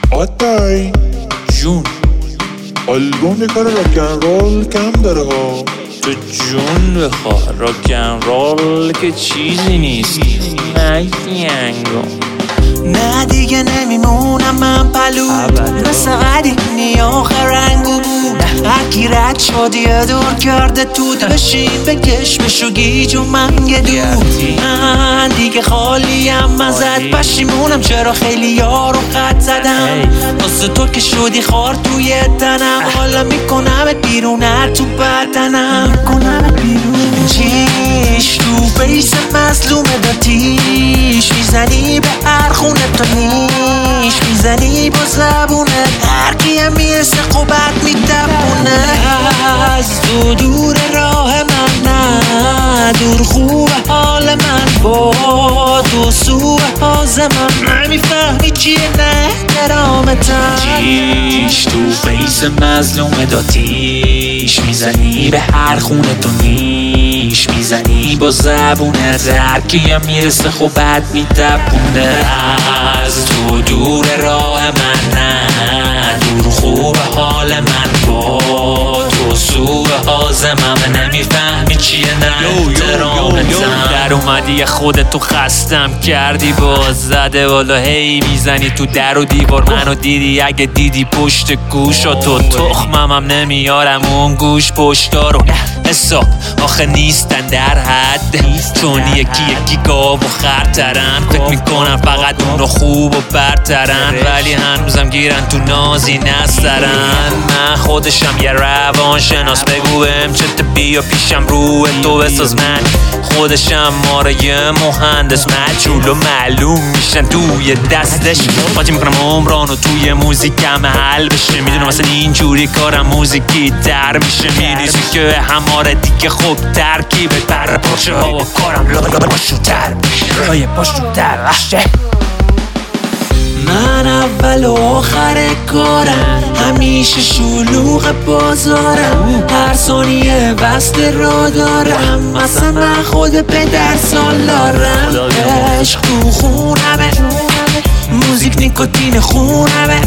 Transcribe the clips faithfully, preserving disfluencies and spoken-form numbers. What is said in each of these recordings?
آتای جون آلبوم یه کار راکن رول کم داره ها. تو جون بخوا، راکن رول که چیزی نیست. نگینگو نه دیگه نمیمونم من پلو مثل قدیمی آخر رنگو بود. هرکی رد شدی دور کرده تود بشین بکش بشو گیج و من یه دود. من دیگه خالیم ازت پشیمونم چرا خیلی یارو خط زدم. واسه تو که شدی خار توی تنم حالا میکنم بیرون هر تو بدنم میکنم بیرون. چیش تو بیس مظلوم داتیش میزنی به هر خونه تو نیش میزنی با زبونه هرکی هم میرسه خوبت میتبونه. از تو دور راه من نه دور خوب حال من با تو سو حاز من نمیفهمی چیه نه درامتن. چیش تو بیس مظلوم داتیش میزنی به هر خونه تو نیش میزنی با زبونت هرکی هم میرسه خوبت میتبونه. از تو دور راه من نه دور خوب حال من با تو سوء حازم من نمیفهمی چیه نه درامتم. در اومدی خودتو خستم کردی باز زده والا هی میزنی تو در و دیوار منو دیدی اگه دیدی پشت گوش و تو تخمم هم نمیارم اون گوش پشتا رو حساب آخه نیستن در حد چون یکی یکی گاو و خرترن فکر میکنم فقط اونو خوب و برترن ولی هنوزم گیرن تو نازی نسترن. من خودشم یه روان شناس بگو بهم چه بیا پیشم روی تو بساز من خودشم ماره یه مهندس مجهول و معلوم میشن توی دستش قاطی میکنم عمرانو توی موزیکم حل بشه. میدونم مثلا اینجوری کارم موزیکی در میشه میریزی که هماره دیگه خوب ترکیبت بر پاشه ها و کارم پاشو تر بشه رای پاشو تر بشه. من اول و آخر کارم همیشه شلوغ بازارم هر ثانیه بسته را دارم مثلا من خود پدر سالارم. عشق تو خونمه موزیک نیکوتین خونمه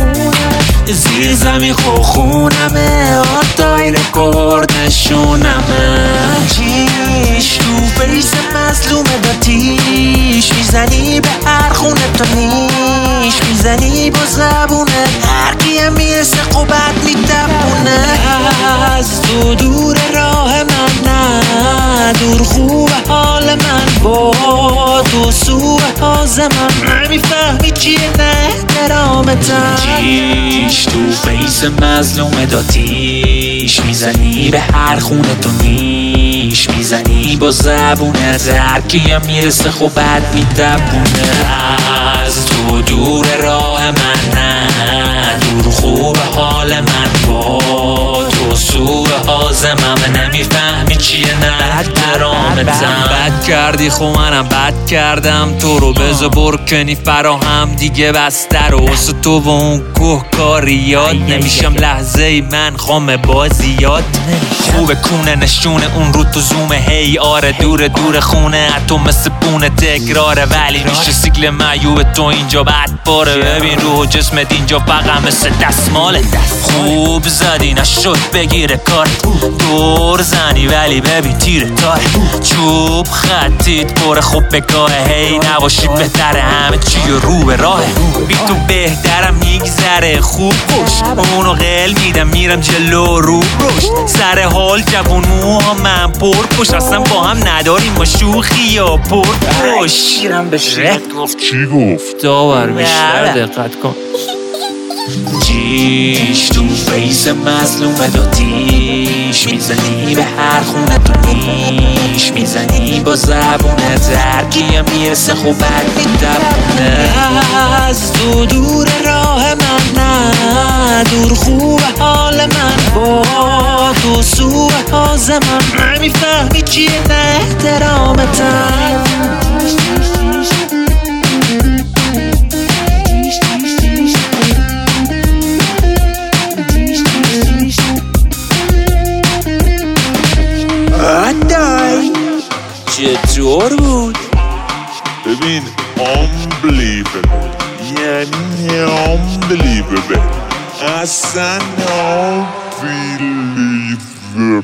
زیر زمین خو خونمه آتای رکورد نشونمه. چیش تو بیس مظلوم داتیش میزنی به هر خونه تو نیش میزنی با زبونه هرکی هم میرسه خوبت میتبونه. از تو دور راه من نه دور خوب حال من با تو سوء حاز من نمیفهمی چیه نه درامتن. چیش تو بیس مظلوم داتیش میزنی به هر خونه تو نیش میزنی با زبونت هرکی هم میرسه خوبت میتبونه. از تو دور راه من نه دور خوب حال من با تو سوء حازم من نمیفهمی چیه نه درامتم. بد کردی خو منم بد کردم تو رو بذار برکنی فراهم دیگه بستر و واسه تو و اون کوه کاری یاد نمیشم لحظه ای من خام بازیات خوب کونه نشونه اون رو تو زومه هی آره دور دور خونه تو مثل بونه تکراره ولی میشه سیکل معیوب تو اینجا بد باره. ببین روح و جسمت اینجا فقط مثل دستماله خوب زدی نشد بگیره کار دور زنی ولی ببین تیره تاره چوب خطیت پر خوب بگاه هی نباشی بهتره همه چی رو به راهه بی تو بهترم میگذره خوب خوش اونو قل میدم میرم جلو رو روش سر حال جوون موها من پر پشت اصلا با هم نداریم ما شوخی یا پر پشت گیرم بشه گفت چی گفت داور بیشتر دقت کن. چیش تو بیس مظلوم داتیش میزنی به هر خونه تو نیش میزنی با زبونت هرکی هم میرسه خوبت میتبونه. از تو دور راه من نه دور خوب حال من با تو سوء حاز من نمیفهمی چیه نه درامتن. آتای چطور بود؟ ببین unbelievable یعنی unbelievable اصلا unbelievable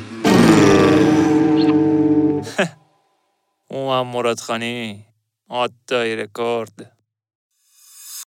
او هم مراد خانی آدای رکورد.